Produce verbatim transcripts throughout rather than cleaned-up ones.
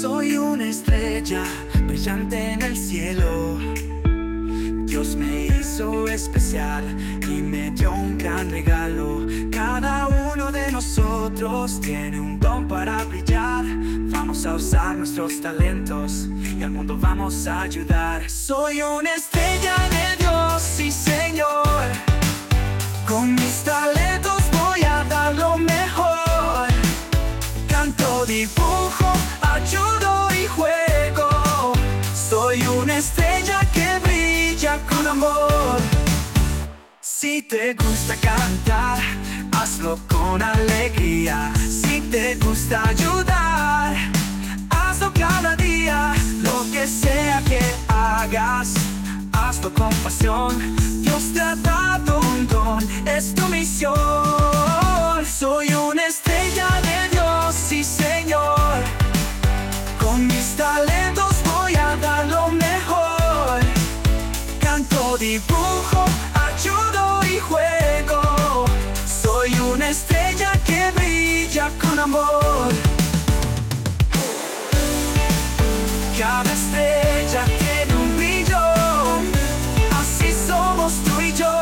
Soy una estrella brillante en el cielo. Dios me hizo especial y me dio un gran regalo. Cada uno de nosotros tiene un don para brillar. Vamos a usar nuestros talentos y al mundo vamos a ayudar. Soy una estrella de Dios, sí Señor. Con mis talentos voy a dar lo mejor. Canto, dibujo, ayudo y juego. Soy una estrella que brilla con amor. Si te gusta cantar, hazlo con alegría. Si te gusta ayudar, hazlo cada día. Lo que sea que hagas, hazlo con pasión. Dios te ha dado un don, es tu misión. Soy una estrella de Dios, sí Señor. Con mis talentos voy a dar lo mejor. Canto, dibujo, ayudo y juego. Soy una estrella que brilla con amor. Cada estrella tiene un brillo, así somos tú y yo.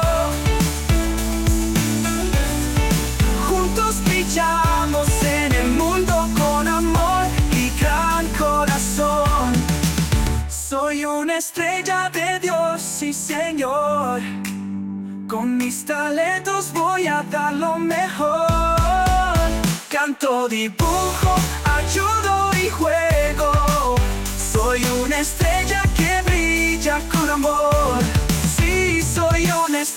Juntos brillamos en el mundo con amor y gran corazón. Soy una estrella de Dios, sí Señor. Con mis talentos voy a dar lo mejor. Canto, dibujo, ayudo y juego. Soy una estrella que brilla con amor. Sí, soy una estrella